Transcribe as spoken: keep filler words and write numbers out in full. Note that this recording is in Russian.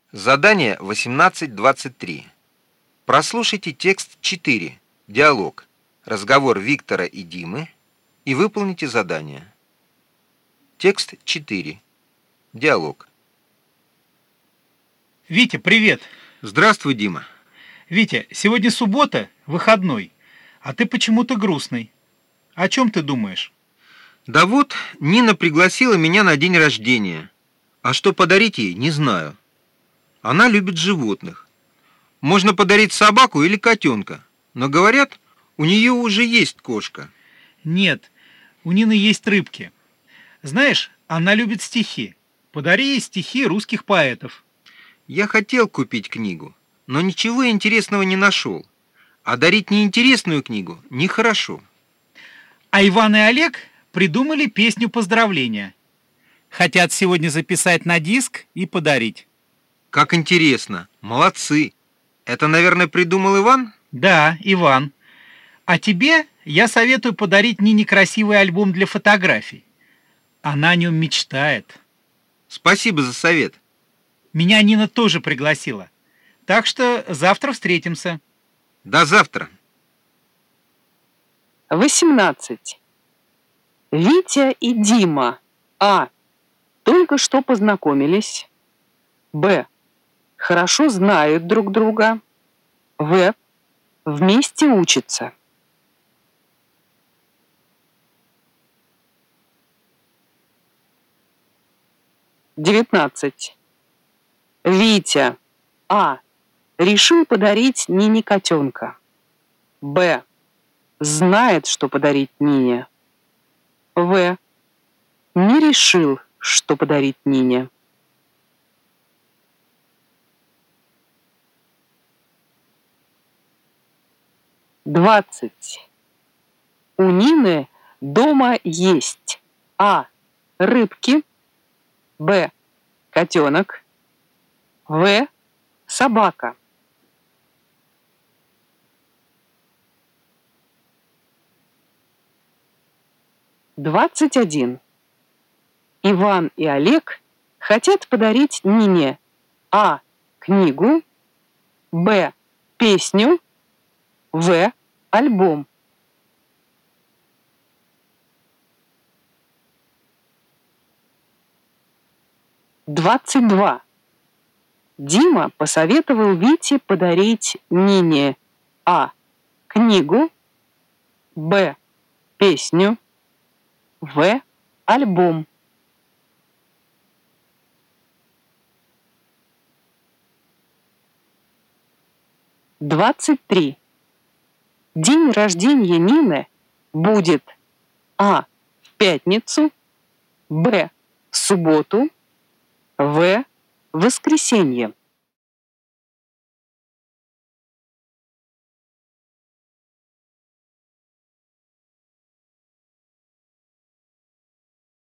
Задание восемнадцать двадцать три. Прослушайте текст четыре, диалог, разговор Виктора и Димы, и выполните задание. Текст четыре, диалог. Витя, привет. Здравствуй, Дима. Витя, сегодня суббота, выходной, а ты почему-то грустный. О чем ты думаешь? Да вот, Нина пригласила меня на день рождения. А что подарить ей, не знаю. Она любит животных. Можно подарить собаку или котенка. Но говорят, у нее уже есть кошка. Нет, у Нины есть рыбки. Знаешь, она любит стихи. Подари ей стихи русских поэтов. Я хотел купить книгу, но ничего интересного не нашел. А дарить неинтересную книгу нехорошо. А Иван и Олег придумали песню поздравления. Хотят сегодня записать на диск и подарить. Как интересно. Молодцы. Это, наверное, придумал Иван? Да, Иван. А тебе я советую подарить Нине красивый альбом для фотографий. Она о нем мечтает. Спасибо за совет. Меня Нина тоже пригласила. Так что завтра встретимся. До завтра. восемнадцать. Витя и Дима. А. Только что познакомились. Б. Хорошо знают друг друга. В. Вместе учатся. девятнадцать. Витя. А. Решил подарить Нине котенка. Б. Знает, что подарить Нине. В. Не решил, что подарить Нине. двадцать. У Нины дома есть А. Рыбки. Б. Котенок. В. Собака. двадцать один. Иван и Олег хотят подарить Нине А. Книгу. Б. Песню. В. Альбом. двадцать два. Дима посоветовал Вите подарить Нине А. Книгу. Б. Песню. В. Альбом. двадцать три. День рождения Нины будет А. В пятницу. Б. В субботу. В. В воскресенье.